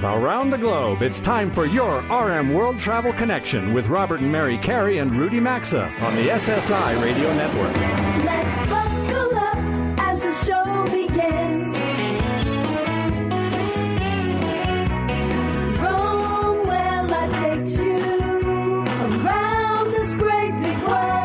around the globe. It's time for your RM World Travel Connection with Robert and Mary Carey and Rudy Maxa on the SSI Radio Network. Let's buckle up as the show begins. Rome, where life takes you around this great big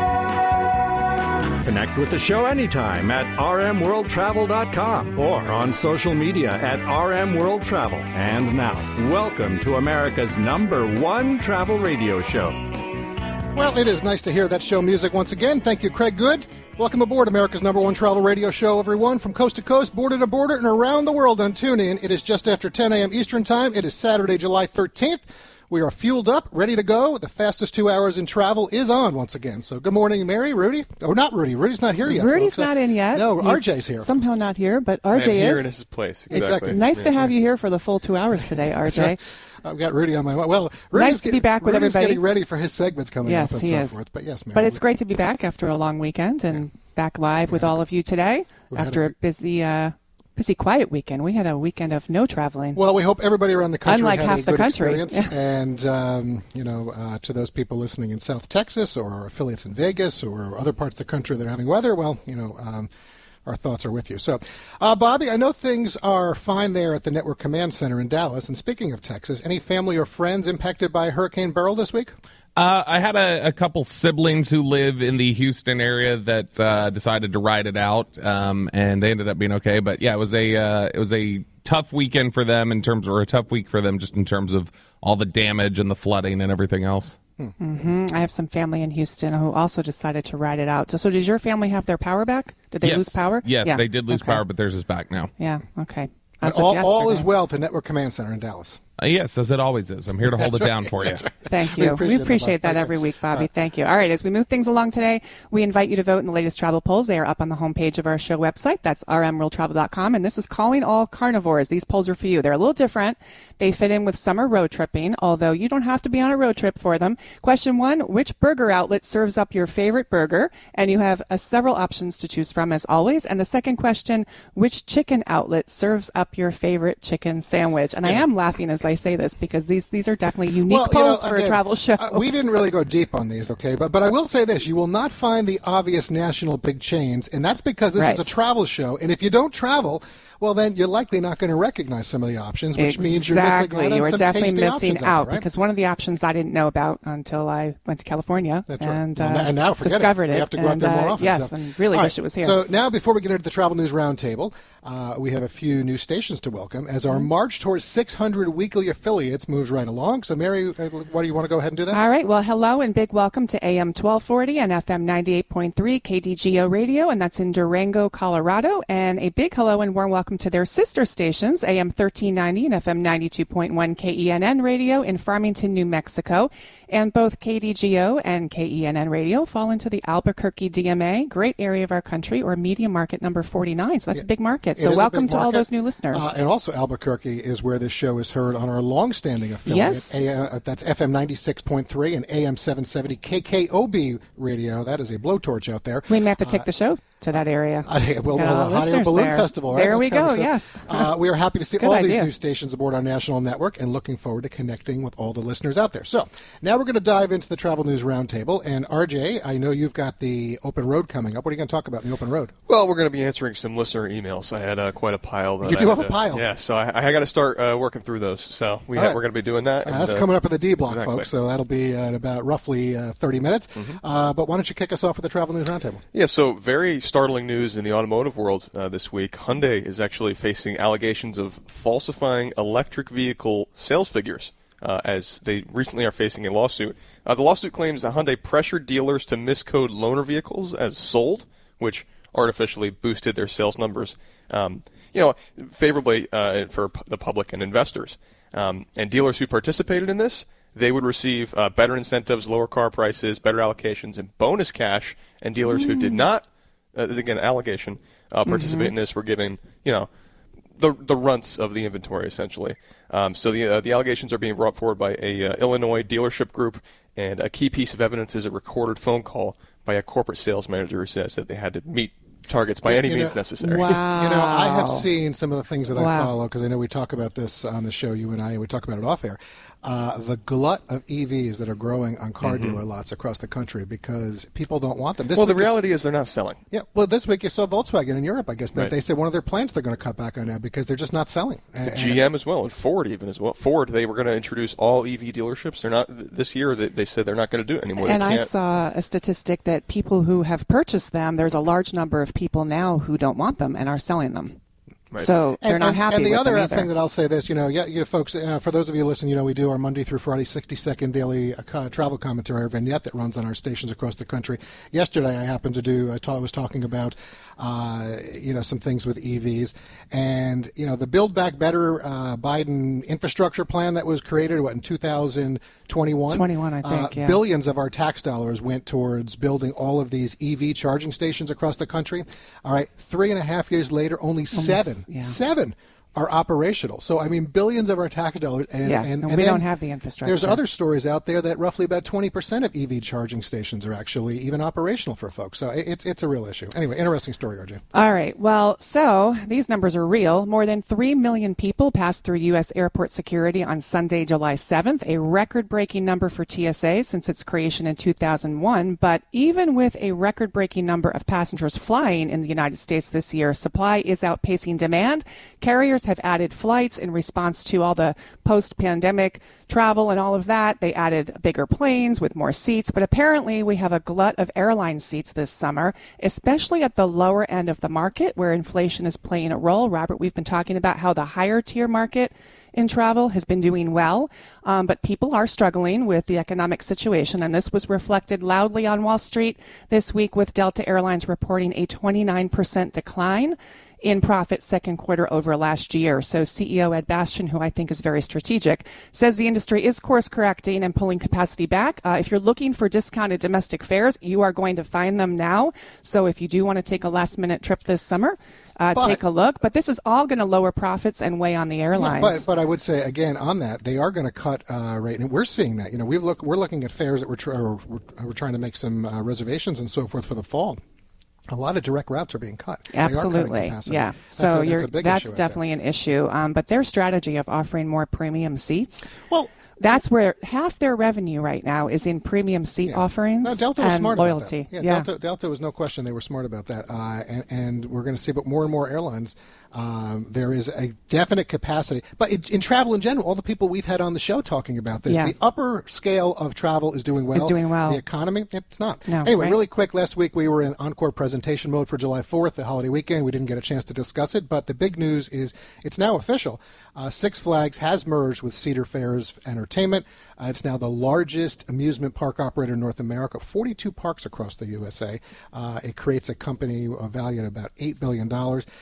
world. Connect with the show anytime at rmworldtravel.com or on social media at RM World Travel. And now, welcome to America's #1 travel radio show. Well, it is nice to hear that show music once again. Thank you, Craig Good. Welcome aboard America's #1 travel radio show, everyone, from coast to coast, border to border, and around the world on TuneIn. It is just after 10 a.m. Eastern Time. It is Saturday, July 13th. We are fueled up, ready to go. The fastest 2 hours in travel is on once again. So good morning, Mary, Rudy. Oh, not Rudy. Rudy's not here yet. Rudy's folks. not in yet. No, He's RJ's here. Somehow not here, but RJ I am here is. in his place. Exactly. Nice to have you here for the full 2 hours today, RJ. I've got Rudy on my mind. Well, Rudy's Nice to be back with Rudy's everybody. getting ready for his segments coming Yes, up and he so is. forth. But yes, Mary. But it's great to be back after a long weekend and back live with all of you today after a busy, quiet weekend. We had a weekend of no traveling. Well, we hope everybody around the country Unlike had half a the good country. experience. Yeah. And, to those people listening in South Texas or our affiliates in Vegas or other parts of the country that are having weather, well, our thoughts are with you. So, Bobby, I know things are fine there at the Network Command Center in Dallas. And speaking of Texas, any family or friends impacted by Hurricane Beryl this week? I had a couple siblings who live in the Houston area that decided to ride it out, and they ended up being okay. But yeah, it was a tough weekend for them or a tough week for them just in terms of all the damage and the flooding and everything else. Mm-hmm. I have some family in Houston who also decided to ride it out. So did your family have their power back? Did they lose power? Yes, Yeah. they did lose Okay. power, but theirs is back now. Yeah, okay. And As of all is yesterday. well to Network Command Center in Dallas. Yes, as it always is. I'm here to hold it down for you. Thank We you. appreciate We appreciate that, that Bob. every week, Bobby. All right. Thank you. All right, as we move things along today, we invite you to vote in the latest travel polls. They are up on the homepage of our show website. That's rmworldtravel.com. And this is Calling All Carnivores. These polls are for you. They're a little different. They fit in with summer road tripping, although you don't have to be on a road trip for them. Question 1, which burger outlet serves up your favorite burger? And you have several options to choose from, as always. And the second question, which chicken outlet serves up your favorite chicken sandwich? And I am laughing as I say this because these are definitely unique polls for a travel show. We didn't really go deep on these, okay? But I will say this. You will not find the obvious national big chains, and that's because this is a travel show. And if you don't travel, well, then you're likely not going to recognize some of the options, which means you're missing out on You are some definitely tasty missing options out there, right? because one of the options I didn't know about until I went to California That's right. and, And now forget discovered it. You have to go out there more often. Yes, so. and really All wish right. it was here. So now, before we get into the Travel News Roundtable, we have a few new stations to welcome as our march towards 600 weekly affiliates moves right along. So, Mary, what do you want to go ahead and do that? All right. Well, hello and big welcome to AM 1240 and FM 98.3 KDGO Radio, and that's in Durango, Colorado. And a big hello and warm welcome to their sister stations, AM 1390 and FM 92.1 KENN Radio in Farmington, New Mexico. And both KDGO and KENN Radio fall into the Albuquerque DMA, great area of our country, or media market number 49. So that's a big market. It So is a welcome big to all market. those new listeners. And also Albuquerque is where this show is heard on our long-standing affiliate. Yes. That's FM 96.3 and AM 770 KKOB Radio. That is a blowtorch out there. We may have to take the show to that area. Well, Got Hot Air listeners Balloon there. Festival, right? There That's we coming. go, So, yes. we are happy to see Good all these idea. new stations aboard our national network and looking forward to connecting with all the listeners out there. So now we're going to dive into the Travel News Roundtable. And RJ, I know you've got the open road coming up. What are you going to talk about in the open road? Well, we're going to be answering some listener emails. I had quite a pile. That You I do had have a to- pile? Yeah, so I got to start working through those. So we're right. going to be doing that. and, That's coming up in the D block, exactly. folks. So that'll be in about roughly 30 minutes. Mm-hmm. But why don't you kick us off with the Travel News Roundtable? Yeah, so very startling news in the automotive world this week. Hyundai is actually facing allegations of falsifying electric vehicle sales figures as they recently are facing a lawsuit. The lawsuit claims that Hyundai pressured dealers to miscode loaner vehicles as sold, which artificially boosted their sales numbers, favorably for the public and investors. And dealers who participated in this, they would receive better incentives, lower car prices, better allocations, and bonus cash. And dealers who did not, again, allegation, participate in this were given, the runts of the inventory, essentially. So the allegations are being brought forward by a Illinois dealership group, and a key piece of evidence is a recorded phone call by a corporate sales manager who says that they had to meet targets by any means necessary. Wow. You know, I have seen some of the things that I Wow. follow, because I know we talk about this on the show, you and I, and we talk about it off air. The glut of EVs that are growing on car dealer lots across the country because people don't want them. Well, the reality is they're not selling. Yeah, well, this week you saw Volkswagen in Europe, I guess. Right. They said one of their plants they're going to cut back on now because they're just not selling. GM as well, and Ford even as well. Ford, they were going to introduce all EV dealerships. They're not this year. They said they're not going to do it anymore. And they I can't. saw a statistic that people who have purchased them, there's a large number of people now who don't want them and are selling them. Right. So they're not happy And the with other them either. thing that I'll say this, folks, for those of you listening, we do our Monday through Friday 60-second daily travel commentary or vignette that runs on our stations across the country. Yesterday, I happened to do. I was talking about, some things with EVs, and the Build Back Better Biden infrastructure plan that was created in 2021. 21, I think. Yeah. Billions of our tax dollars went towards building all of these EV charging stations across the country. All right, 3.5 years later, only seven are operational. So, I mean, billions of our tax dollars. And we don't have the infrastructure. There's other stories out there that roughly about 20% of EV charging stations are actually even operational for folks. So it's a real issue. Anyway, interesting story, RJ. All right. Well, so these numbers are real. More than 3 million people passed through U.S. airport security on Sunday, July 7th, a record-breaking number for TSA since its creation in 2001. But even with a record-breaking number of passengers flying in the United States this year, supply is outpacing demand. Carriers have added flights in response to all the post-pandemic travel and all of that. They added bigger planes with more seats, but apparently we have a glut of airline seats this summer, especially at the lower end of the market where inflation is playing a role. Robert, we've been talking about how the higher tier market in travel has been doing well, but people are struggling with the economic situation, and this was reflected loudly on Wall Street this week with Delta Airlines reporting a 29% decline in profit second quarter over last year. So CEO Ed Bastian, who I think is very strategic, says the industry is course correcting and pulling capacity back. If you're looking for discounted domestic fares, you are going to find them now. So if you do want to take a last minute trip this summer, take a look. But this is all going to lower profits and weigh on the airlines. Yeah, but I would say, again, on that, they are going to cut rate. And we're seeing that. We're looking at fares that we're trying to make some reservations and so forth for the fall. A lot of direct routes are being cut. Absolutely, yeah. So that's definitely an issue. But their strategy of offering more premium seats, that's where half their revenue right now is in premium seat offerings Delta was and smart loyalty. About that. Yeah. Delta was no question. They were smart about that. And we're going to see, but more and more airlines, there is a definite capacity. But in travel in general, all the people we've had on the show talking about this, the upper scale of travel is doing well. The economy, it's not. No, anyway, really quick, last week we were in encore presentation mode for July 4th, the holiday weekend. We didn't get a chance to discuss it, but the big news is it's now official. Six Flags has merged with Cedar Fair's Entertainment. It's now the largest amusement park operator in North America, 42 parks across the USA. It creates a company valued at about $8 billion.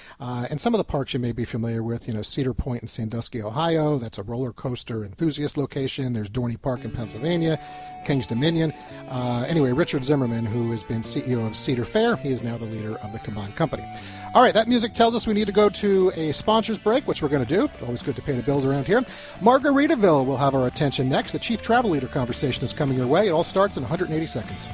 And some of the parks you may be familiar with, Cedar Point in Sandusky, Ohio. That's a roller coaster enthusiast location. There's Dorney Park in Pennsylvania, King's Dominion. Anyway, Richard Zimmerman, who has been CEO of Cedar Fair, he is now the leader of the combined company. All right, that music tells us we need to go to a sponsors break, which we're going to do. It's always good to pay the bills around here. Margaritaville will have our attention next. The Chief Travel Leader conversation is coming your way. It all starts in 180 seconds.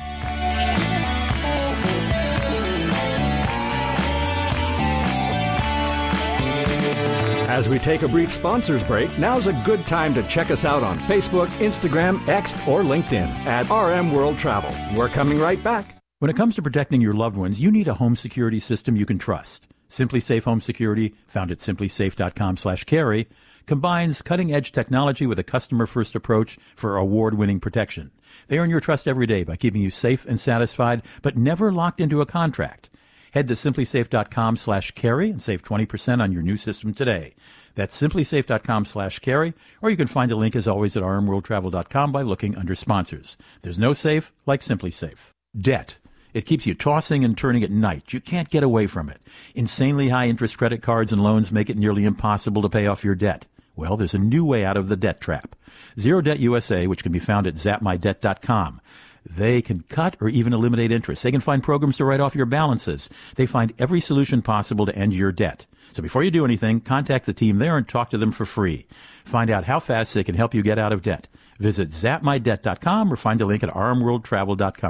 As we take a brief sponsors break, now's a good time to check us out on Facebook, Instagram, X, or LinkedIn at RM World Travel. We're coming right back. When it comes to protecting your loved ones, you need a home security system you can trust. SimpliSafe Home Security, found at simplisafe.com/carry, combines cutting-edge technology with a customer-first approach for award-winning protection. They earn your trust every day by keeping you safe and satisfied, but never locked into a contract. Head to simplisafe.com/carry and save 20% on your new system today. That's simplisafe.com/carry, or you can find a link as always at rmworldtravel.com by looking under sponsors. There's no safe like SimpliSafe. Debt. It keeps you tossing and turning at night. You can't get away from it. Insanely high interest credit cards and loans make it nearly impossible to pay off your debt. Well, there's a new way out of the debt trap. Zero Debt USA, which can be found at zapmydebt.com. They can cut or even eliminate interest. They can find programs to write off your balances. They find every solution possible to end your debt. So before you do anything, contact the team there and talk to them for free. Find out how fast they can help you get out of debt. Visit zapmydebt.com or find a link at rmworldtravel.com.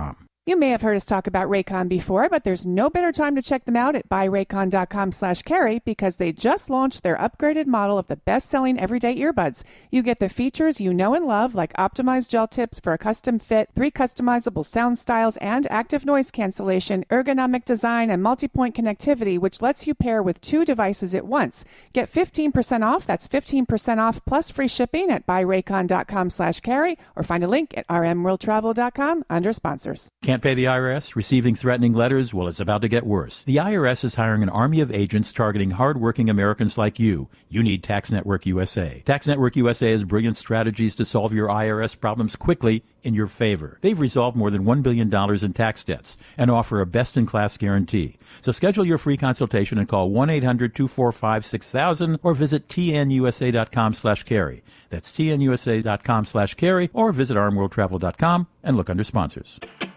You may have heard us talk about Raycon before, but there's no better time to check them out at buyraycon.com/carry because they just launched their upgraded model of the best-selling everyday earbuds. You get the features you know and love, like optimized gel tips for a custom fit, 3 customizable sound styles, and active noise cancellation, ergonomic design, and multi-point connectivity, which lets you pair with 2 devices at once. Get 15% off. That's 15% off plus free shipping at buyraycon.com/carry or find a link at rmworldtravel.com under sponsors. Can't pay the IRS? Receiving threatening letters? Well, it's about to get worse. The IRS is hiring an army of agents targeting hardworking Americans like you. You need Tax Network USA. Tax Network USA has brilliant strategies to solve your IRS problems quickly in your favor. They've resolved more than $1 billion in tax debts and offer a best-in-class guarantee. So schedule your free consultation and call 1-800-245-6000 or visit tnusa.com/carry. That's tnusa.com/carry or visit rmworldtravel.com and look under sponsors.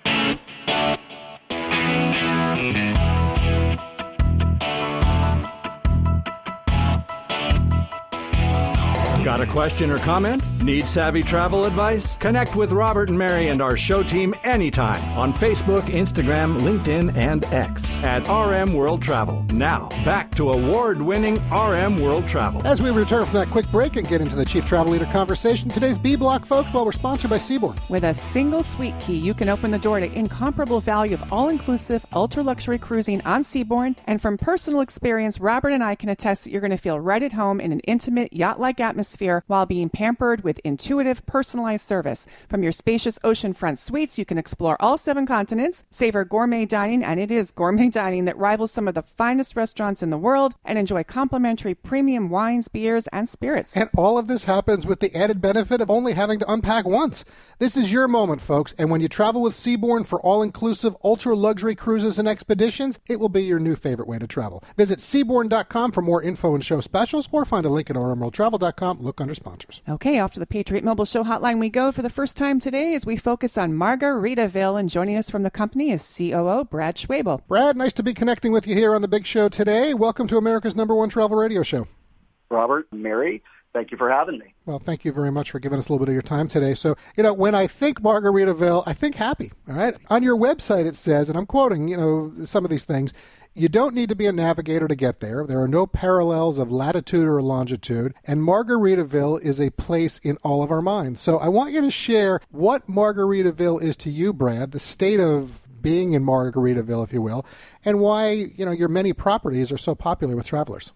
Got a question or comment? Need savvy travel advice? Connect with Robert and Mary and our show team anytime on Facebook, Instagram, LinkedIn, and X at RM World Travel. Now, back to award-winning RM World Travel. As we return from that quick break and get into the Chief Travel Leader conversation, today's B-Block, folks, we're sponsored by Seabourn. With a single suite key, you can open the door to incomparable value of all-inclusive, ultra-luxury cruising on Seabourn. And from personal experience, Robert and I can attest that you're going to feel right at home in an intimate, yacht-like atmosphere while being pampered with intuitive, personalized service. From your spacious oceanfront suites, you can explore all 7 continents, savor gourmet dining, and it is gourmet dining that rivals some of the finest restaurants in the world, and enjoy complimentary premium wines, beers, and spirits. And all of this happens with the added benefit of only having to unpack once. This is your moment, folks, and when you travel with Seabourn for all-inclusive, ultra-luxury cruises and expeditions, it will be your new favorite way to travel. Visit Seabourn.com for more info and show specials, or find a link at rmworldtravel.com. Look under sponsors. Okay, off to the Patriot Mobile Show hotline we go for the first time today as we focus on Margaritaville, and joining us from the company is COO Brad Schwabel. Brad, nice to be connecting with you here on the big show today. Welcome to America's #1 travel radio show. Robert, Mary, thank you for having me. Well, thank you very much for giving us a little bit of your time today. So, when I think Margaritaville, I think happy, all right? On your website it says, and I'm quoting, some of these things, you don't need to be a navigator to get there. There are no parallels of latitude or longitude, and Margaritaville is a place in all of our minds. So I want you to share what Margaritaville is to you, Brad, the state of being in Margaritaville, if you will, and why, your many properties are so popular with travelers.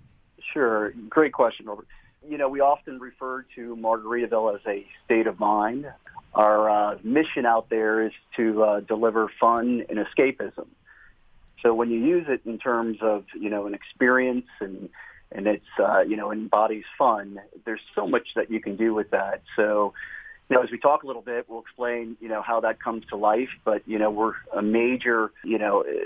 Sure. Great question, Robert. We often refer to Margaritaville as a state of mind. Our mission out there is to deliver fun and escapism. So when you use it in terms of, an experience and it's, embodies fun, there's so much that you can do with that. So, as we talk a little bit, we'll explain, how that comes to life. But, we're a major, in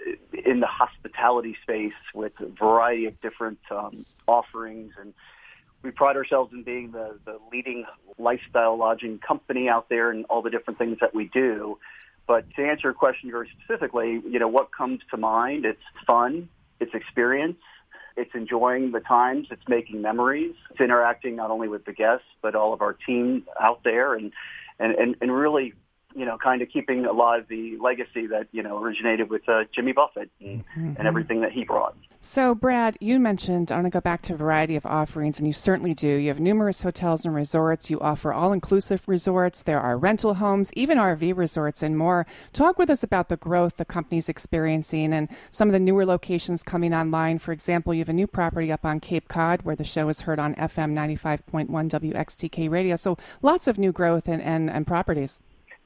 the hospitality space with a variety of different offerings. And we pride ourselves in being the leading lifestyle lodging company out there and all the different things that we do. But to answer your question very specifically, what comes to mind? It's fun, it's experience, it's enjoying the times, it's making memories, it's interacting not only with the guests, but all of our team out there and really, kind of keeping alive the legacy that, originated with Jimmy Buffett and everything that he brought. So, Brad, you mentioned, I want to go back to a variety of offerings, and you certainly do. You have numerous hotels and resorts. You offer all-inclusive resorts. There are rental homes, even RV resorts, and more. Talk with us about the growth the company's experiencing and some of the newer locations coming online. For example, you have a new property up on Cape Cod where the show is heard on FM 95.1 WXTK radio. So lots of new growth and properties.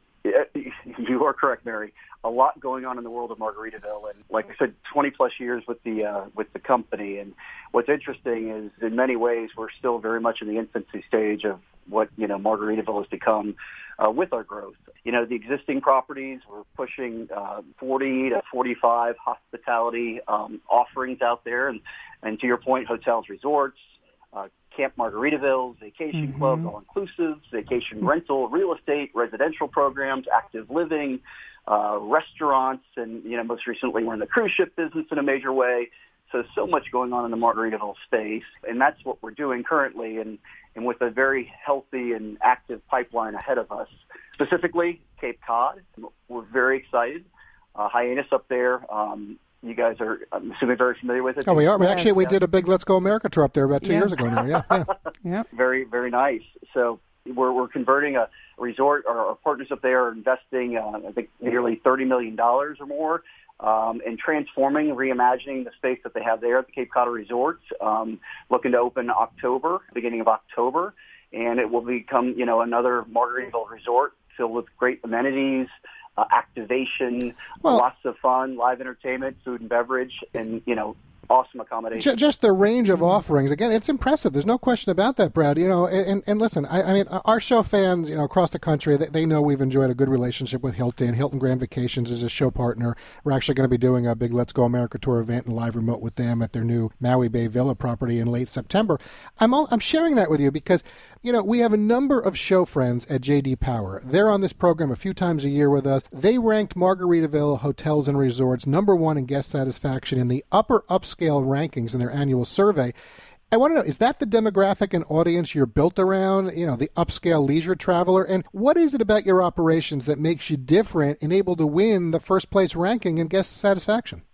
You are correct, Mary. A lot going on in the world of Margaritaville, and like I said, 20-plus years with the company. And what's interesting is, in many ways, we're still very much in the infancy stage of what Margaritaville has become with our growth. The existing properties, we're pushing 40 to 45 hospitality offerings out there, and to your point, hotels, resorts, Camp Margaritavilles, vacation clubs, all-inclusives, vacation rental, real estate, residential programs, active living, restaurants, and most recently we're in the cruise ship business in a major way. So much going on in the Margaritaville space, and that's what we're doing currently, and with a very healthy and active pipeline ahead of us. Specifically, Cape Cod, we're very excited. Hyannis up there, you guys are, I'm assuming, very familiar with it. Oh, we are. Yes. Actually, we did a big Let's Go America tour up there about 2 years ago now. Yeah. Yep. Very, very nice. So we're converting a resort. Our partners up there are investing, I think, nearly $30 million or more in transforming, reimagining the space that they have there at the Cape Cod Resorts. Looking to open beginning of October, and it will become, another Margaritaville resort filled with great amenities, activation, lots of fun, live entertainment, food and beverage, and, awesome accommodation. Just the range of offerings. Again, it's impressive. There's no question about that, Brad. And listen, I mean, our show fans, across the country, they know we've enjoyed a good relationship with Hilton. Hilton Grand Vacations is a show partner. We're actually going to be doing a big Let's Go America Tour event and live remote with them at their new Maui Bay Villa property in late September. I'm sharing that with you because, we have a number of show friends at J.D. Power. They're on this program a few times a year with us. They ranked Margaritaville Hotels and Resorts #1 in guest satisfaction in the upper upscale rankings in their annual survey. I want to know, is that the demographic and audience you're built around, the upscale leisure traveler? And what is it about your operations that makes you different and able to win the first place ranking in guest satisfaction?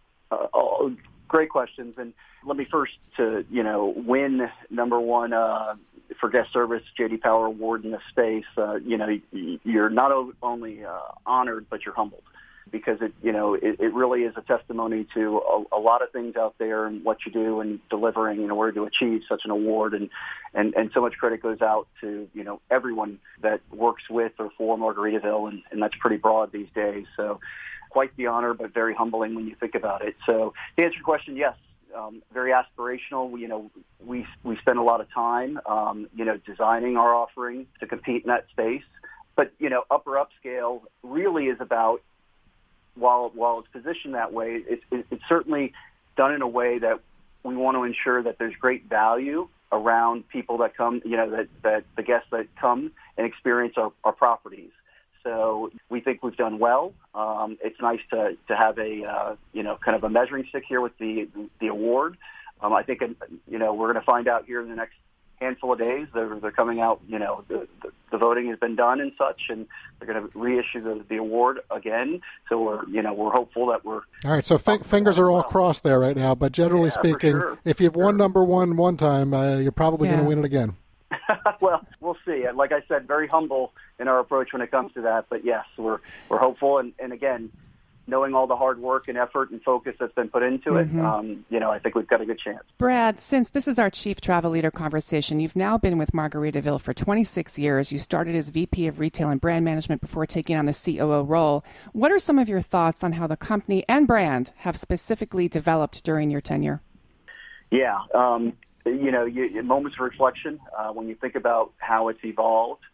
Great questions. And let me first win #1 for guest service J.D. Power Award in this space. You're not only honored, but you're humbled, because it really is a testimony to a lot of things out there and what you do and delivering in order to achieve such an award. And so much credit goes out to, everyone that works with or for Margaritaville, and that's pretty broad these days. So quite the honor, but very humbling when you think about it. So to answer your question, yes, very aspirational. We spend a lot of time, designing our offering to compete in that space. But, upper upscale really is about, while it's positioned that way, it's certainly done in a way that we want to ensure that there's great value around people that come, that the guests that come and experience our properties. So we think we've done well. It's nice to have a, kind of a measuring stick here with the award. I think, we're going to find out here in the next handful of days. They're coming out, the voting has been done and such, and they're going to reissue the award again. So we're hopeful that we're... All right, so fingers are all crossed there right now, but generally speaking, sure. If you've won #1 one time, you're probably going to win it again. Well, we'll see. Like I said, very humble in our approach when it comes to that. But yes, we're hopeful. And again, knowing all the hard work and effort and focus that's been put into it, I think we've got a good chance. Brad, since this is our Chief Travel Leader conversation, you've now been with Margaritaville for 26 years. You started as VP of Retail and Brand Management before taking on the COO role. What are some of your thoughts on how the company and brand have specifically developed during your tenure? Yeah. Moments of reflection when you think about how it's evolved.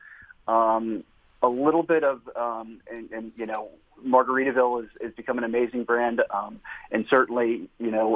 A little bit of, Margaritaville is become an amazing brand. And certainly,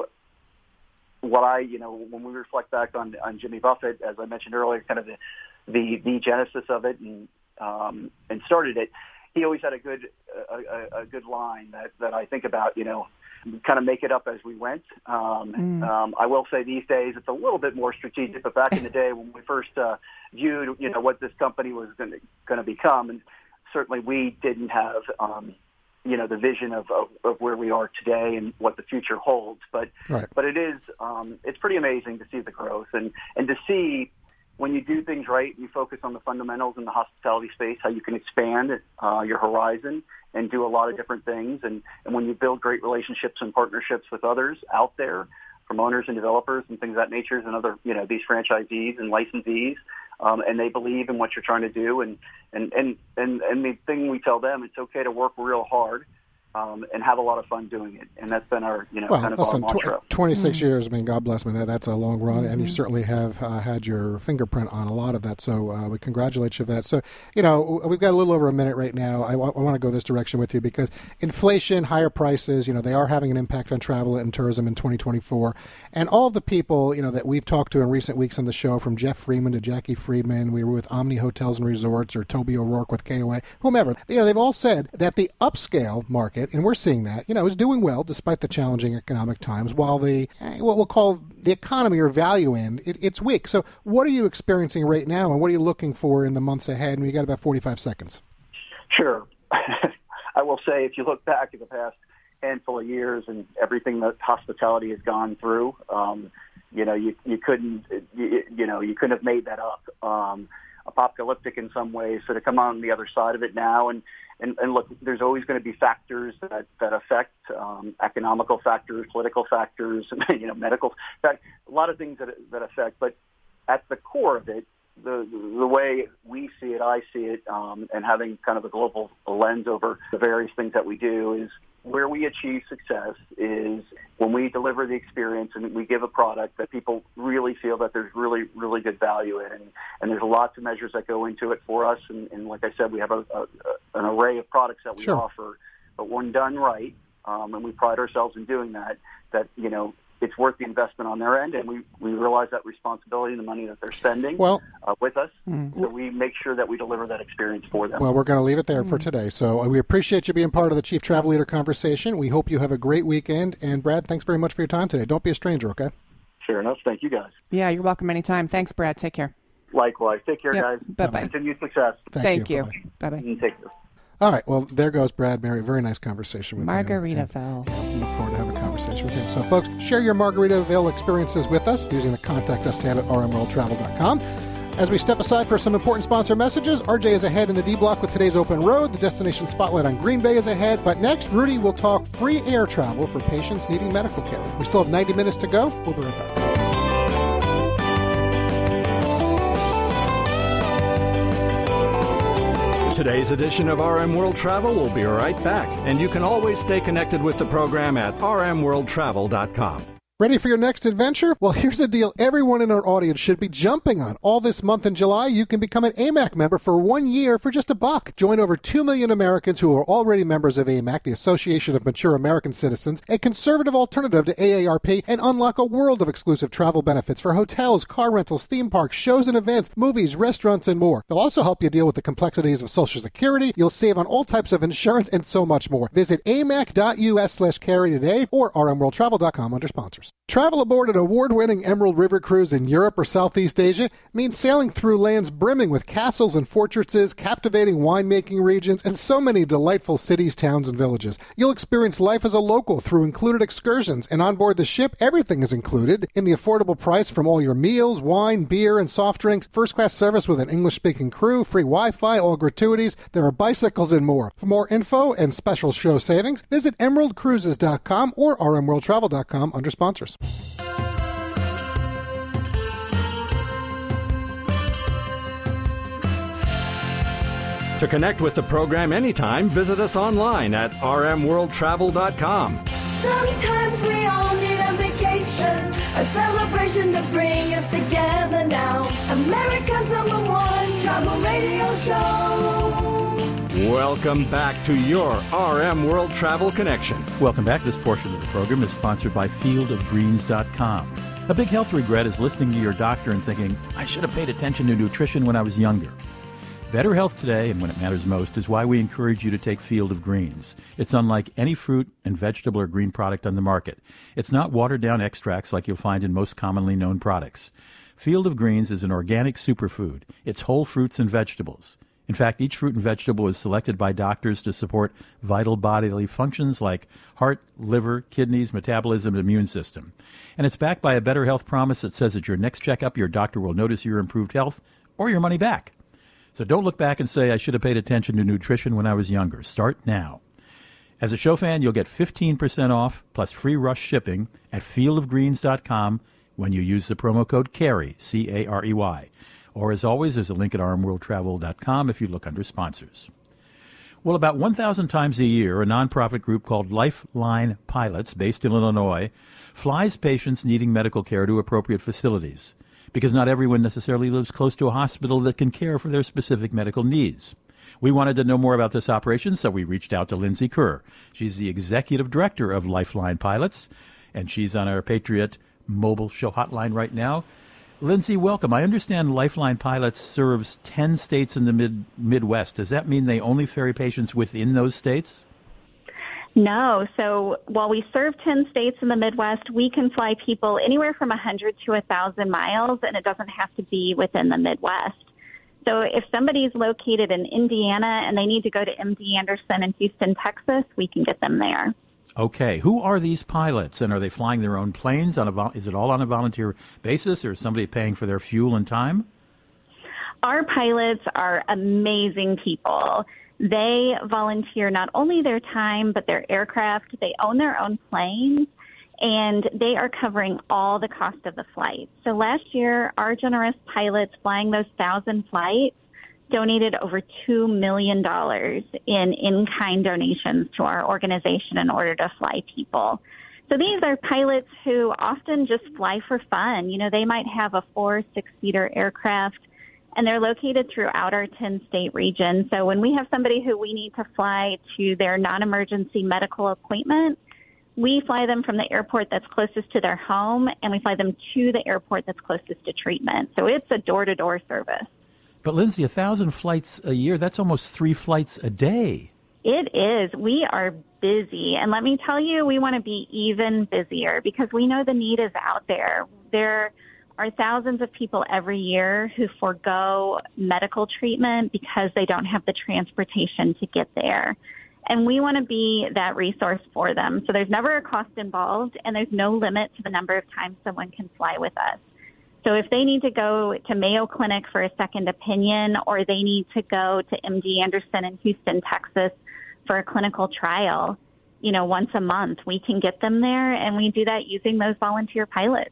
when we reflect back on Jimmy Buffett, as I mentioned earlier, kind of the genesis of it and started it, he always had a good line that I think about, kind of make it up as we went. I will say these days it's a little bit more strategic, but back in the day when we first viewed, what this company was going to become, and certainly we didn't have, the vision of where we are today and what the future holds. But it is, it's pretty amazing to see the growth and to see when you do things right, you focus on the fundamentals in the hospitality space, how you can expand your horizon and do a lot of different things. And when you build great relationships and partnerships with others out there, from owners and developers and things of that nature, and other, these franchisees and licensees, and they believe in what you're trying to do. And the thing we tell them, it's okay to work real hard. And have a lot of fun doing it, and that's been our, kind of our mantra. 26 years. I mean, God bless me. That's a long run, and you certainly have had your fingerprint on a lot of that. So we congratulate you for that. So, we've got a little over a minute right now. I want to go this direction with you because inflation, higher prices, they are having an impact on travel and tourism in 2024. And all of the people, that we've talked to in recent weeks on the show, from Jeff Freeman to Jackie Friedman, we were with Omni Hotels and Resorts, or Toby O'Rourke with KOA, whomever, they've all said that the upscale market market, and we're seeing that, is doing well despite the challenging economic times, while the, what we'll call the economy or value end, it's weak. So what are you experiencing right now, and what are you looking for in the months ahead? And we got about 45 seconds. Sure. I will say, if you look back at the past handful of years and everything that hospitality has gone through, you couldn't have made that up. Apocalyptic in some ways, so to come on the other side of it now, and look, there's always going to be factors that affect, economical factors, political factors, medical factors, a lot of things that affect. But at the core of it, the way we see it, I see it, and having kind of a global lens over the various things that we do, is where we achieve success is when we deliver the experience and we give a product that people really feel that there's really, really good value in. And there's lots of measures that go into it for us. And like I said, we have an array of products that we offer. But when done right, and we pride ourselves in doing that, it's worth the investment on their end, and we realize that responsibility and the money that they're spending with us. So we make sure that we deliver that experience for them. Well, we're going to leave it there for today. So we appreciate you being part of the Chief Travel Leader conversation. We hope you have a great weekend. And Brad, thanks very much for your time today. Don't be a stranger, okay? Fair enough. Thank you, guys. Yeah, you're welcome anytime. Thanks, Brad. Take care. Likewise. Take care, guys. Bye-bye. Continued success. Thank you. Bye-bye. And take care. All right. Well, there goes Brad Mary. Very nice conversation with Margaritaville. We look forward to having a conversation with him. So, folks, share your Margaritaville experiences with us using the Contact Us tab at rmworldtravel.com. As we step aside for some important sponsor messages, RJ is ahead in the D block with today's Open Road. The Destination Spotlight on Green Bay is ahead. But next, Rudy will talk free air travel for patients needing medical care. We still have 90 minutes to go. We'll be right back. Today's edition of RM World Travel will be right back, and you can always stay connected with the program at rmworldtravel.com. Ready for your next adventure? Well, here's a deal everyone in our audience should be jumping on. All this month in July, you can become an AMAC member for 1 year for just $1. Join over 2 million Americans who are already members of AMAC, the Association of Mature American Citizens, a conservative alternative to AARP, and unlock a world of exclusive travel benefits for hotels, car rentals, theme parks, shows and events, movies, restaurants, and more. They'll also help you deal with the complexities of Social Security. You'll save on all types of insurance and so much more. Visit amac.us/carry today or rmworldtravel.com under sponsors. Travel aboard an award-winning Emerald River cruise in Europe or Southeast Asia means sailing through lands brimming with castles and fortresses, captivating winemaking regions, and so many delightful cities, towns, and villages. You'll experience life as a local through included excursions, and on board the ship, everything is included in the affordable price from all your meals, wine, beer, and soft drinks, first-class service with an English-speaking crew, free Wi-Fi, all gratuities. There are bicycles and more. For more info and special show savings, visit emeraldcruises.com or rmworldtravel.com under sponsors. To connect with the program anytime, visit us online at rmworldtravel.com. Sometimes we all need a vacation, a celebration to bring us together now. America's #1 travel radio show. Welcome back to your RM World Travel Connection. Welcome back. This portion of the program is sponsored by fieldofgreens.com. A big health regret is listening to your doctor and thinking, I should have paid attention to nutrition when I was younger. Better health today, and when it matters most, is why we encourage you to take Field of Greens. It's unlike any fruit and vegetable or green product on the market. It's not watered-down extracts like you'll find in most commonly known products. Field of Greens is an organic superfood. It's whole fruits and vegetables. In fact, each fruit and vegetable is selected by doctors to support vital bodily functions like heart, liver, kidneys, metabolism, and immune system. And it's backed by a better health promise that says at your next checkup, your doctor will notice your improved health or your money back. So don't look back and say, I should have paid attention to nutrition when I was younger. Start now. As a show fan, you'll get 15% off plus free rush shipping at fieldofgreens.com when you use the promo code CAREY, C-A-R-E-Y. Or, as always, there's a link at rmworldtravel.com if you look under sponsors. Well, about 1,000 times a year, a nonprofit group called Lifeline Pilots, based in Illinois, flies patients needing medical care to appropriate facilities, because not everyone necessarily lives close to a hospital that can care for their specific medical needs. We wanted to know more about this operation, so we reached out to Lindsay Kerr. She's the executive director of Lifeline Pilots, and she's on our Patriot mobile show hotline right now. Lindsay, welcome. I understand Lifeline Pilots serves 10 states in the Midwest. Does that mean they only ferry patients within those states? No. So while we serve 10 states in the Midwest, we can fly people anywhere from 100 to 1,000 miles, and it doesn't have to be within the Midwest. So if somebody's located in Indiana and they need to go to MD Anderson in Houston, Texas, we can get them there. Okay. Who are these pilots, and are they flying their own planes? Is it all on a volunteer basis, or is somebody paying for their fuel and time? Our pilots are amazing people. They volunteer not only their time, but their aircraft. They own their own planes, and they are covering all the cost of the flight. So last year, our generous pilots flying those 1,000 flights donated over $2 million in-kind donations to our organization in order to fly people. So these are pilots who often just fly for fun. You know, they might have a 4- or 6-seater aircraft, and they're located throughout our 10-state region. So when we have somebody who we need to fly to their non-emergency medical appointment, we fly them from the airport that's closest to their home, and we fly them to the airport that's closest to treatment. So it's a door-to-door service. But, Lindsay, 1,000 flights a year, that's almost 3 flights a day. It is. We are busy. And let me tell you, we want to be even busier because we know the need is out there. There are thousands of people every year who forego medical treatment because they don't have the transportation to get there. And we want to be that resource for them. So there's never a cost involved, and there's no limit to the number of times someone can fly with us. So if they need to go to Mayo Clinic for a second opinion, or they need to go to MD Anderson in Houston, Texas for a clinical trial, you know, once a month, we can get them there, and we do that using those volunteer pilots.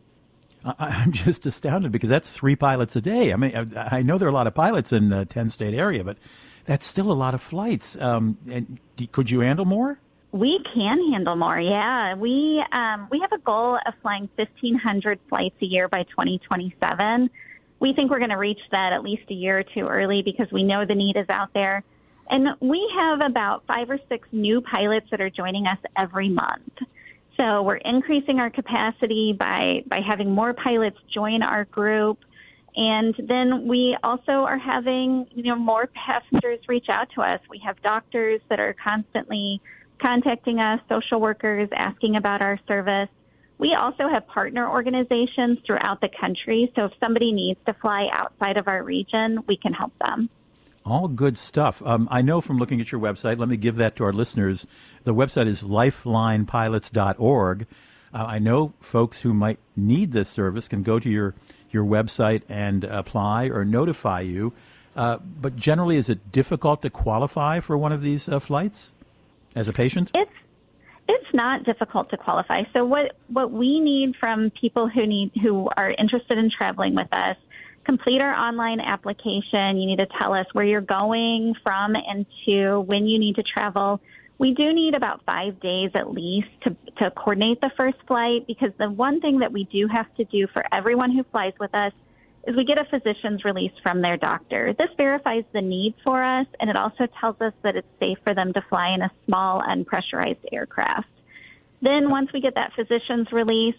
I'm just astounded because that's 3 pilots a day. I mean, I know there are a lot of pilots in the 10-state area, but that's still a lot of flights. And could you handle more? We can handle more, yeah. We have a goal of flying 1,500 flights a year by 2027. We think we're going to reach that at least a year or two early because we know the need is out there. And we have about 5 or 6 new pilots that are joining us every month. So we're increasing our capacity by having more pilots join our group. And then we also are having, you know, more passengers reach out to us. We have doctors that are constantly contacting us, social workers asking about our service. We also have partner organizations throughout the country. So if somebody needs to fly outside of our region, we can help them. All good stuff. I know from looking at your website, let me give that to our listeners. The website is lifelinepilots.org. I know folks who might need this service can go to your website and apply or notify you. But generally, is it difficult to qualify for one of these flights as a patient? It's not difficult to qualify. So what we need from people who are interested in traveling with us, complete our online application. You need to tell us where you're going from and to, when you need to travel. We do need about 5 days at least to coordinate the first flight, because the one thing that we do have to do for everyone who flies with us is we get a physician's release from their doctor. This verifies the need for us, and it also tells us that it's safe for them to fly in a small, unpressurized aircraft. Then once we get that physician's release,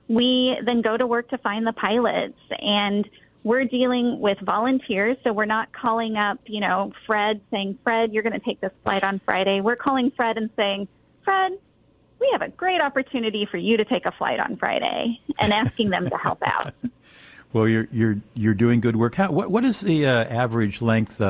we then go to work to find the pilots, and we're dealing with volunteers, so we're not calling up, you know, Fred saying, Fred, you're going to take this flight on Friday. We're calling Fred and saying, Fred, we have a great opportunity for you to take a flight on Friday, and asking them to help out. Well, you're doing good work. What is the average length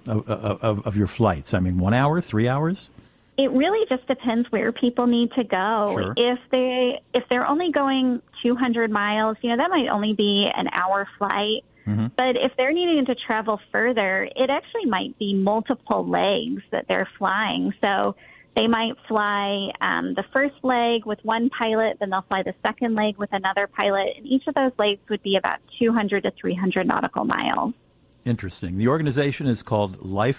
of your flights? I mean, 1 hour, 3 hours? It really just depends where people need to go. Sure. If they're only going 200 miles, you know, that might only be an hour flight. Mm-hmm. But if they're needing to travel further, it actually might be multiple legs that they're flying. So they might fly the first leg with one pilot, then they'll fly the second leg with another pilot, and each of those legs would be about 200 to 300 nautical miles. Interesting. The organization is called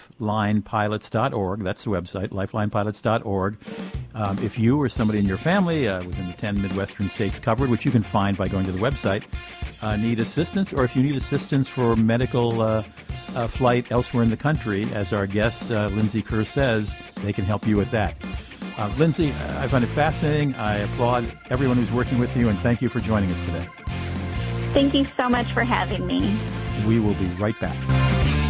lifelinepilots.org. That's the website, lifelinepilots.org. If you or somebody in your family within the 10 Midwestern states covered, which you can find by going to the website, need assistance, or if you need assistance for medical flight elsewhere in the country, as our guest, Lindsay Kerr, says, they can help you with that. Lindsay, I find it fascinating. I applaud everyone who's working with you, and thank you for joining us today. Thank you so much for having me. We will be right back.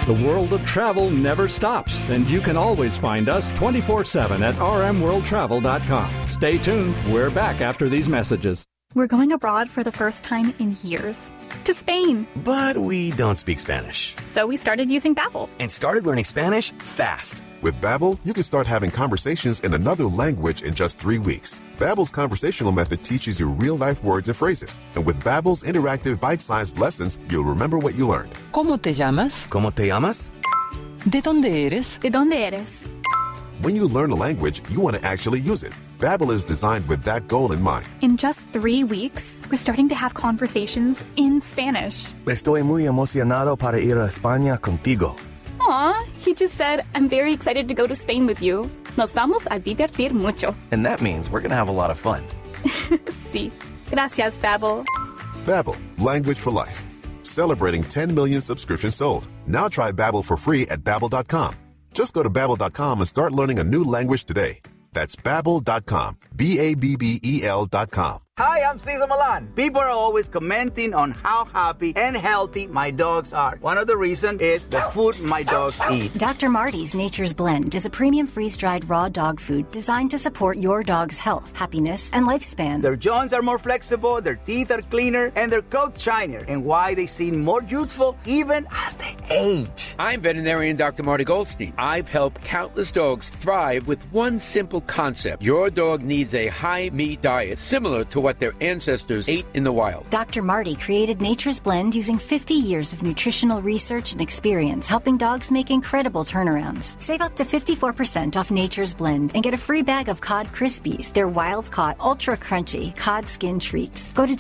The world of travel never stops, and you can always find us 24/7 at rmworldtravel.com. Stay tuned. We're back after these messages. We're going abroad for the first time in years. To Spain. But we don't speak Spanish. So we started using Babbel. And started learning Spanish fast. With Babbel, you can start having conversations in another language in just 3 weeks. Babbel's conversational method teaches you real-life words and phrases. And with Babbel's interactive bite-sized lessons, you'll remember what you learned. ¿Cómo te llamas? ¿Cómo te llamas? ¿De dónde eres? ¿De dónde eres? When you learn a language, you want to actually use it. Babbel is designed with that goal in mind. In just 3 weeks, we're starting to have conversations in Spanish. Estoy muy emocionado para ir a España contigo. Aw, he just said, I'm very excited to go to Spain with you. Nos vamos a divertir mucho. And that means we're going to have a lot of fun. Sí. Gracias, Babbel. Babbel, language for life. Celebrating 10 million subscriptions sold. Now try Babbel for free at Babbel.com. Just go to Babbel.com and start learning a new language today. That's Babbel.com. Babbel.com. Hi, I'm Cesar Milan. People are always commenting on how happy and healthy my dogs are. One of the reasons is the food my dogs eat. Dr. Marty's Nature's Blend is a premium freeze-dried raw dog food designed to support your dog's health, happiness, and lifespan. Their joints are more flexible, their teeth are cleaner, and their coats shinier, and why they seem more youthful even as they age. I'm veterinarian Dr. Marty Goldstein. I've helped countless dogs thrive with one simple concept. Your dog needs a high-meat diet similar to what their ancestors ate in the wild. Dr. Marty created Nature's Blend using 50 years of nutritional research and experience, helping dogs make incredible turnarounds. Save up to 54% off Nature's Blend and get a free bag of Cod Krispies. They're wild-caught, ultra-crunchy cod skin treats. Go to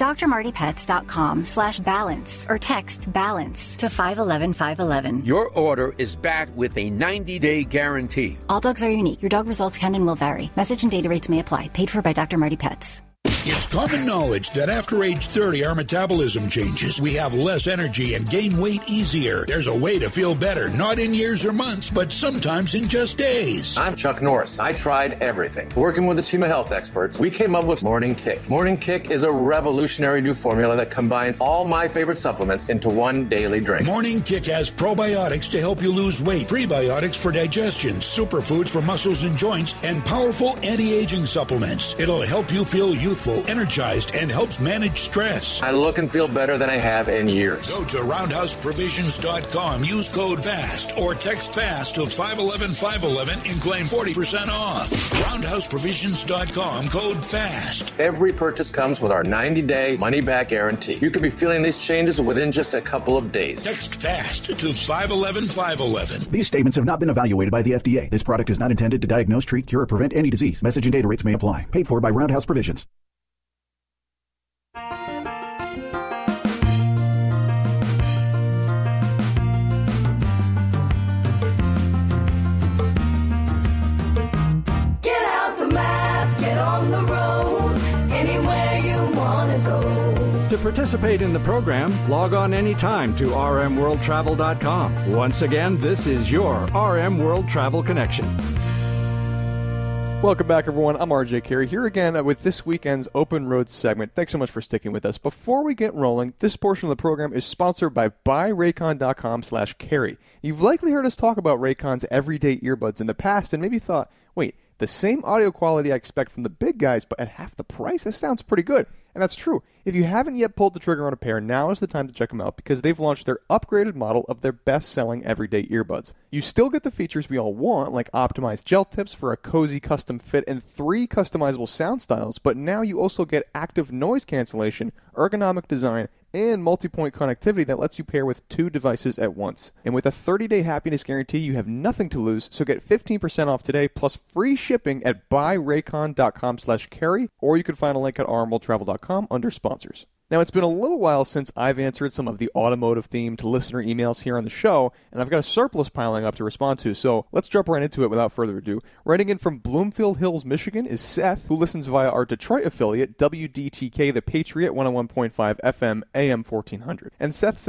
drmartypets.com/balance or text BALANCE to 511-511. Your order is backed with a 90-day guarantee. All dogs are unique. Your dog results can and will vary. Message and data rates may apply. Paid for by Dr. Marty Pets. It's common knowledge that after age 30, our metabolism changes. We have less energy and gain weight easier. There's a way to feel better, not in years or months, but sometimes in just days. I'm Chuck Norris. I tried everything. Working with a team of health experts, we came up with Morning Kick. Morning Kick is a revolutionary new formula that combines all my favorite supplements into one daily drink. Morning Kick has probiotics to help you lose weight, prebiotics for digestion, superfoods for muscles and joints, and powerful anti-aging supplements. It'll help you feel youthful, energized, and helps manage stress. I look and feel better than I have in years. Go to roundhouseprovisions.com, use code FAST, or text FAST to 511-511 and claim 40% off. Roundhouseprovisions.com, code FAST. Every purchase comes with our 90-day money-back guarantee. You could be feeling these changes within just a couple of days. Text FAST to 511-511. These statements have not been evaluated by the FDA. This product is not intended to diagnose, treat, cure, or prevent any disease. Message and data rates may apply. Paid for by Roundhouse Provisions. On the road, anywhere you want to go. To participate in the program, log on anytime to rmworldtravel.com. Once again, this is your RM World Travel Connection. Welcome back, everyone. I'm RJ Carey here again with this weekend's Open Road segment. Thanks so much for sticking with us. Before we get rolling, this portion of the program is sponsored by buyraycon.com/carey. You've likely heard us talk about Raycon's everyday earbuds in the past and maybe thought, wait, the same audio quality I expect from the big guys, but at half the price? That sounds pretty good. And that's true. If you haven't yet pulled the trigger on a pair, now is the time to check them out because they've launched their upgraded model of their best-selling everyday earbuds. You still get the features we all want, like optimized gel tips for a cozy custom fit and 3 customizable sound styles, but now you also get active noise cancellation, ergonomic design, and multi-point connectivity that lets you pair with 2 devices at once. And with a 30-day happiness guarantee, you have nothing to lose, so get 15% off today, plus free shipping at buyraycon.com/carey, or you can find a link at rmworldtravel.com under sponsors. Now, it's been a little while since I've answered some of the automotive-themed listener emails here on the show, and I've got a surplus piling up to respond to, so let's jump right into it without further ado. Writing in from Bloomfield Hills, Michigan is Seth, who listens via our Detroit affiliate, WDTK The Patriot, 101.5 FM, AM 1400. And Seth says,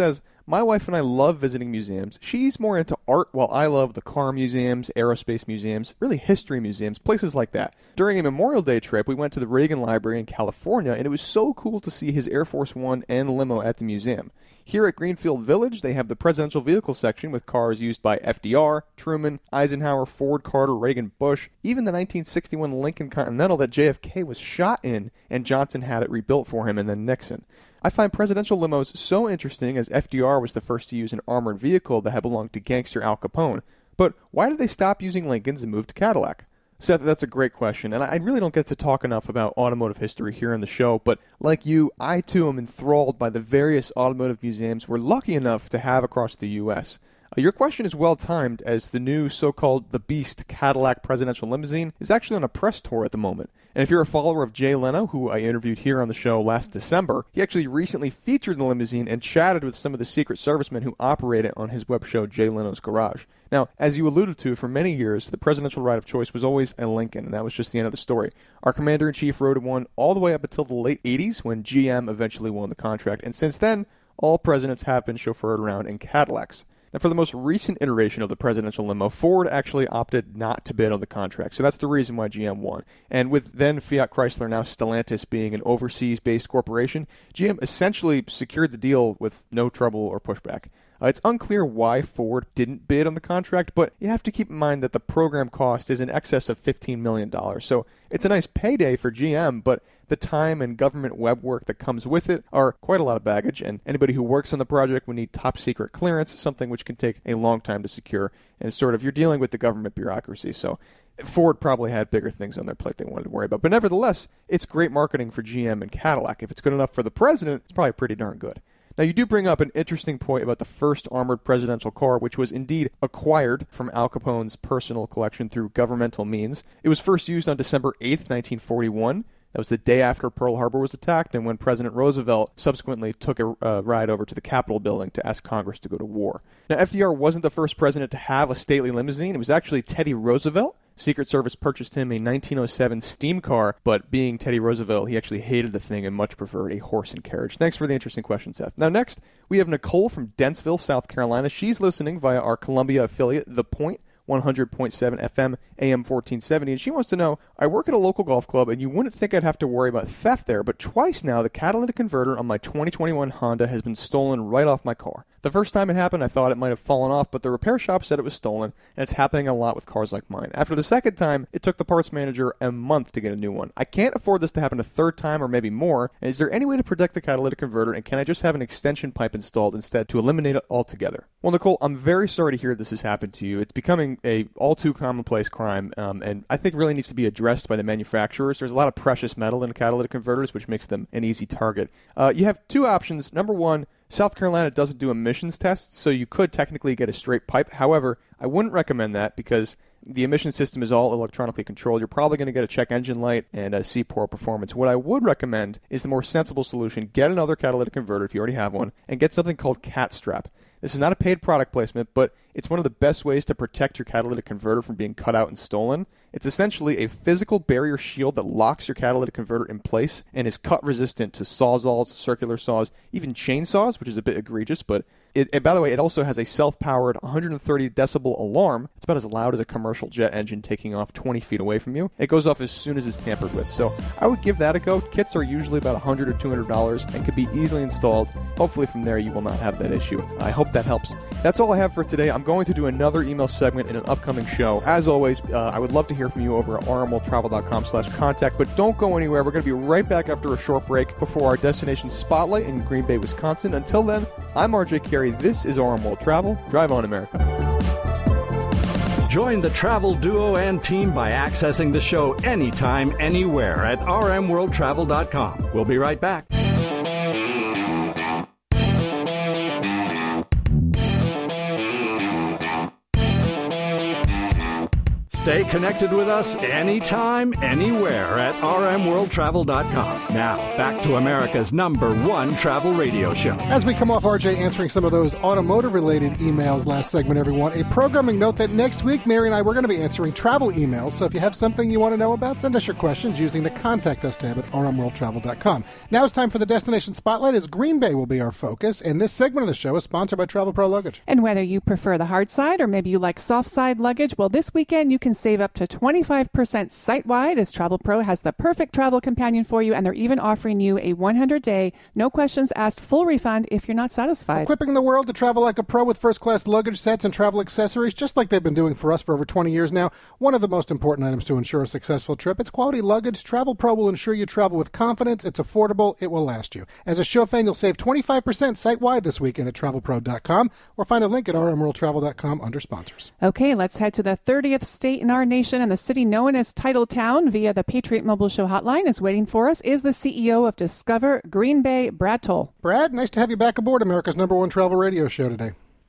My wife and I love visiting museums. She's more into art, while I love the car museums, aerospace museums, really history museums, places like that. During a Memorial Day trip, we went to the Reagan Library in California, and it was so cool to see his Air Force One and limo at the museum. Here at Greenfield Village, they have the presidential vehicle section with cars used by FDR, Truman, Eisenhower, Ford, Carter, Reagan, Bush, even the 1961 Lincoln Continental that JFK was shot in, and Johnson had it rebuilt for him, and then Nixon. I find presidential limos so interesting, as FDR was the first to use an armored vehicle that had belonged to gangster Al Capone. But why did they stop using Lincolns and move to Cadillac? Seth, that's a great question, and I really don't get to talk enough about automotive history here on the show, but like you, I too am enthralled by the various automotive museums we're lucky enough to have across the U.S. Your question is well-timed, as the new so-called The Beast Cadillac presidential limousine is actually on a press tour at the moment. And if you're a follower of Jay Leno, who I interviewed here on the show last December, he actually recently featured the limousine and chatted with some of the Secret Servicemen who operate it on his web show, Jay Leno's Garage. Now, as you alluded to, for many years, the presidential ride of choice was always a Lincoln, and that was just the end of the story. Our commander-in-chief rode one all the way up until the late 80s, when GM eventually won the contract, and since then, all presidents have been chauffeured around in Cadillacs. Now, for the most recent iteration of the presidential limo, Ford actually opted not to bid on the contract, so that's the reason why GM won. And with then Fiat Chrysler, now Stellantis, being an overseas-based corporation, GM essentially secured the deal with no trouble or pushback. It's unclear why Ford didn't bid on the contract, but you have to keep in mind that the program cost is in excess of $15 million. So it's a nice payday for GM, but the time and government web work that comes with it are quite a lot of baggage, and anybody who works on the project would need top secret clearance, something which can take a long time to secure, and you're dealing with the government bureaucracy. So Ford probably had bigger things on their plate they wanted to worry about. But nevertheless, it's great marketing for GM and Cadillac. If it's good enough for the president, it's probably pretty darn good. Now, you do bring up an interesting point about the first armored presidential car, which was indeed acquired from Al Capone's personal collection through governmental means. It was first used on December 8th, 1941. That was the day after Pearl Harbor was attacked, and when President Roosevelt subsequently took a ride over to the Capitol building to ask Congress to go to war. Now, FDR wasn't the first president to have a stately limousine. It was actually Teddy Roosevelt. Secret Service purchased him a 1907 steam car, but being Teddy Roosevelt, he actually hated the thing and much preferred a horse and carriage. Thanks for the interesting question, Seth. Now, next, we have Nicole from Dentsville, South Carolina. She's listening via our Columbia affiliate, The Point, 100.7 FM, AM 1470, and she wants to know, I work at a local golf club, and you wouldn't think I'd have to worry about theft there, but twice now, the catalytic converter on my 2021 Honda has been stolen right off my car. The first time it happened, I thought it might have fallen off, but the repair shop said it was stolen, and it's happening a lot with cars like mine. After the second time, it took the parts manager a month to get a new one. I can't afford this to happen a third time or maybe more. And is there any way to protect the catalytic converter, and can I just have an extension pipe installed instead to eliminate it altogether? Well, Nicole, I'm very sorry to hear this has happened to you. It's becoming a all too commonplace crime, and I think really needs to be addressed by the manufacturers. There's a lot of precious metal in catalytic converters, which makes them an easy target. You have two options. Number one, South Carolina doesn't do emissions tests, so you could technically get a straight pipe. However, I wouldn't recommend that because the emission system is all electronically controlled. You're probably going to get a check engine light and a C-Port performance. What I would recommend is the more sensible solution. Get another catalytic converter if you already have one, and get something called Cat Strap. This is not a paid product placement, but it's one of the best ways to protect your catalytic converter from being cut out and stolen. It's essentially a physical barrier shield that locks your catalytic converter in place and is cut resistant to sawzalls, circular saws, even chainsaws, which is a bit egregious, but by the way, it also has a self-powered 130 decibel alarm. It's about as loud as a commercial jet engine taking off 20 feet away from you. It goes off as soon as it's tampered with. So I would give that a go. Kits are usually about $100 or $200 and can be easily installed. Hopefully from there you will not have that issue. I hope that helps. That's all I have for today. I'm going to do another email segment in an upcoming show. As always, I would love to hear from you over at rmworldtravel.com/contact, but don't go anywhere. We're going to be right back after a short break before our destination spotlight in Green Bay, Wisconsin. Until then, I'm RJ Carey. This is RM World Travel. Drive on, America. Join the travel duo and team by accessing the show anytime, anywhere at rmworldtravel.com. We'll be right back. Stay connected with us anytime, anywhere at rmworldtravel.com. Now, back to America's #1 travel radio show. As we come off RJ answering some of those automotive-related emails last segment, everyone, a programming note that next week, Mary and I, we're going to be answering travel emails. So if you have something you want to know about, send us your questions using the Contact Us tab at rmworldtravel.com. Now it's time for the Destination Spotlight, as Green Bay will be our focus, and this segment of the show is sponsored by Travel Pro Luggage. And whether you prefer the hard side or maybe you like soft side luggage, well, this weekend you can save up to 25% site-wide, as Travel Pro has the perfect travel companion for you, and they're even offering you a 100-day, no questions asked full refund if you're not satisfied. Equipping the world to travel like a pro with first-class luggage sets and travel accessories, just like they've been doing for us for over 20 years now. One of the most important items to ensure a successful trip. It's quality luggage. Travel Pro will ensure you travel with confidence. It's affordable. It will last you. As a show fan, you'll save 25% site-wide this weekend at travelpro.com, or find a link at rmworldtravel.com under sponsors. Okay, let's head to the 30th state in our nation, and the city known as Titletown via the Patriot Mobile Show hotline is waiting for us is the CEO of Discover Green Bay, Brad Toll. Brad, nice to have you back aboard America's #1 travel radio show today.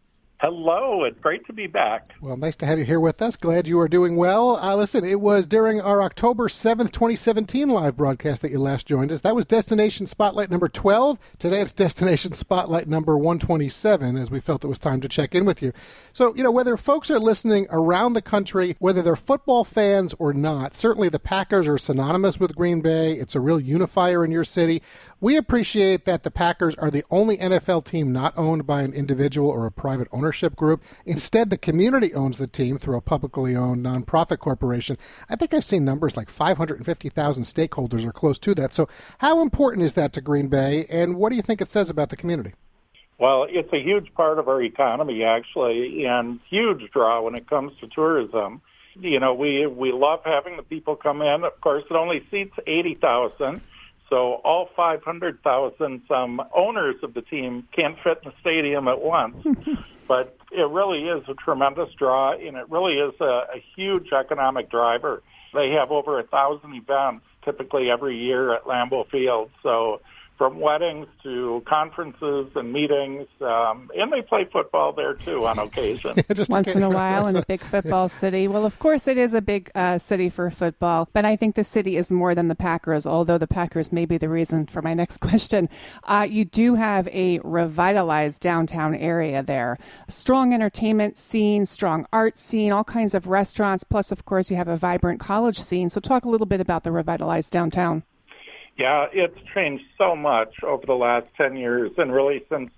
Hello, it's great to be back. Well, nice to have you here with us. Glad you are doing well. Listen, it was during our October 7th, 2017 live broadcast that you last joined us. That was Destination Spotlight number 12. Today it's Destination Spotlight number 127, as we felt it was time to check in with you. So, whether folks are listening around the country, whether they're football fans or not, certainly the Packers are synonymous with Green Bay. It's a real unifier in your city. We appreciate that the Packers are the only NFL team not owned by an individual or a private ownership group. Instead, the community owns the team through a publicly owned nonprofit corporation. I think I've seen numbers like 550,000 stakeholders or close to that. So how important is that to Green Bay, and what do you think it says about the community? Well, it's a huge part of our economy, actually, and huge draw when it comes to tourism. We love having the people come in. Of course, it only seats 80,000. So all 500,000 owners of the team can't fit in the stadium at once. But it really is a tremendous draw, and it really is a huge economic driver. They have over 1,000 events typically every year at Lambeau Field. So from weddings to conferences and meetings, and they play football there, too, on occasion. Once in a while in a big football city. Well, of course, it is a big city for football, but I think the city is more than the Packers, although the Packers may be the reason for my next question. You do have a revitalized downtown area there. Strong entertainment scene, strong art scene, all kinds of restaurants, plus, of course, you have a vibrant college scene. So talk a little bit about the revitalized downtown. Yeah, it's changed so much over the last 10 years and really since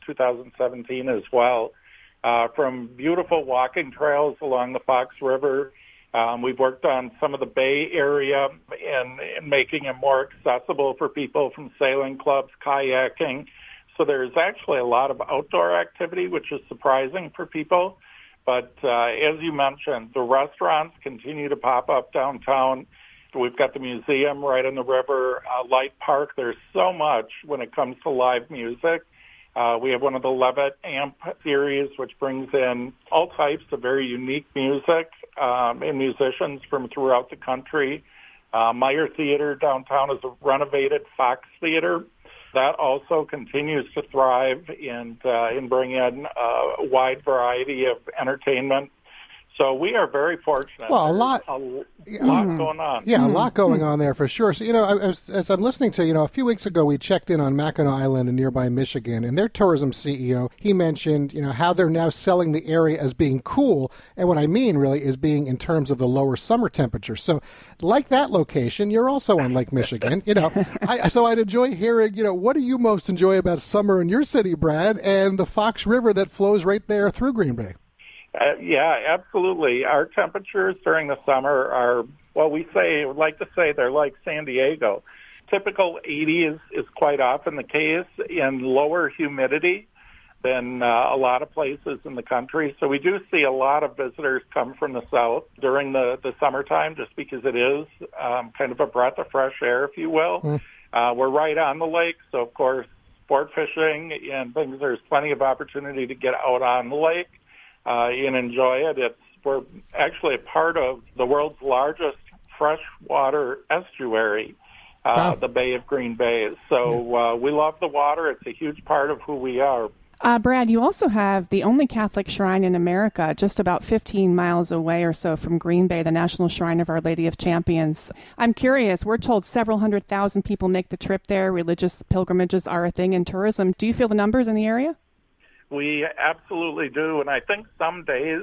2017 as well. From beautiful walking trails along the Fox River, we've worked on some of the Bay Area and making it more accessible for people from sailing clubs, kayaking. So there's actually a lot of outdoor activity, which is surprising for people. But as you mentioned, the restaurants continue to pop up downtown. We've got the museum right on the river, Light Park. There's so much when it comes to live music. We have one of the Levitt Amp series, which brings in all types of very unique music and musicians from throughout the country. Meyer Theater downtown is a renovated Fox Theater. That also continues to thrive and bring in a wide variety of entertainment. So we are very fortunate. Well, a lot going on. Yeah, a lot going on there for sure. So, as I'm listening to, a few weeks ago we checked in on Mackinac Island in nearby Michigan, and their tourism CEO, he mentioned, how they're now selling the area as being cool. And what I mean really is being in terms of the lower summer temperatures. So like that location, you're also on Lake Michigan, so I'd enjoy hearing, what do you most enjoy about summer in your city, Brad, and the Fox River that flows right there through Green Bay? Yeah, absolutely. Our temperatures during the summer are, we like to say they're like San Diego. Typical 80 is quite often the case, in lower humidity than a lot of places in the country. So we do see a lot of visitors come from the south during the summertime, just because it is kind of a breath of fresh air, if you will. We're right on the lake, so of course, sport fishing and things, there's plenty of opportunity to get out on the lake and enjoy it. We're actually a part of the world's largest freshwater estuary, the Bay of Green Bay. So we love the water. It's a huge part of who we are. Brad, you also have the only Catholic shrine in America, just about 15 miles away or so from Green Bay, the National Shrine of Our Lady of Champions. I'm curious, we're told several 100,000 people make the trip there. Religious pilgrimages are a thing in tourism. Do you feel the numbers in the area? We absolutely do, and I think someday,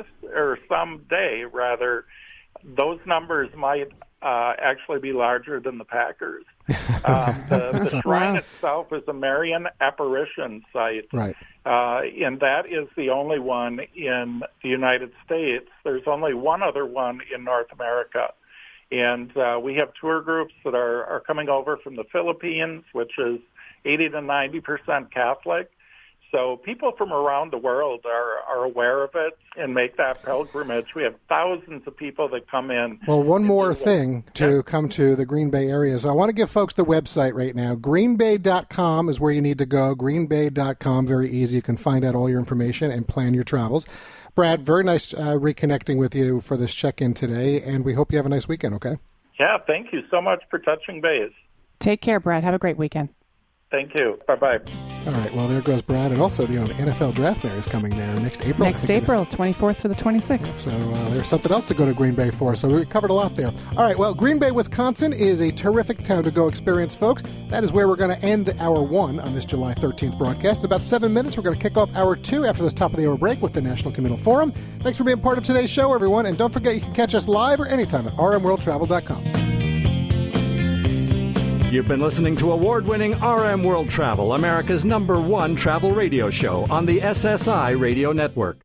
those numbers might actually be larger than the Packers. The shrine itself is a Marian apparition site, right? And that is the only one in the United States. There's only one other one in North America. And we have tour groups that are coming over from the Philippines, which is 80 to 90% Catholic. So people from around the world are aware of it and make that pilgrimage. We have thousands of people that come in. Well, one more thing to come to the Green Bay area. So I want to give folks the website right now. Greenbay.com is where you need to go. Greenbay.com, very easy. You can find out all your information and plan your travels. Brad, very nice reconnecting with you for this check-in today, and we hope you have a nice weekend, okay? Yeah, thank you so much for touching base. Take care, Brad. Have a great weekend. Thank you. Bye-bye. All right, well, there goes Brad. And also, the NFL Draft Fair is coming there next April. Next April, 24th to the 26th. So there's something else to go to Green Bay for. So we covered a lot there. All right, well, Green Bay, Wisconsin is a terrific town to go experience, folks. That is where we're going to end Hour 1 on this July 13th broadcast. In about 7 minutes, we're going to kick off Hour 2 after this top-of-the-hour break with the National Communal Forum. Thanks for being part of today's show, everyone. And don't forget, you can catch us live or anytime at rmworldtravel.com. You've been listening to award-winning RM World Travel, America's #1 travel radio show on the SSI Radio Network.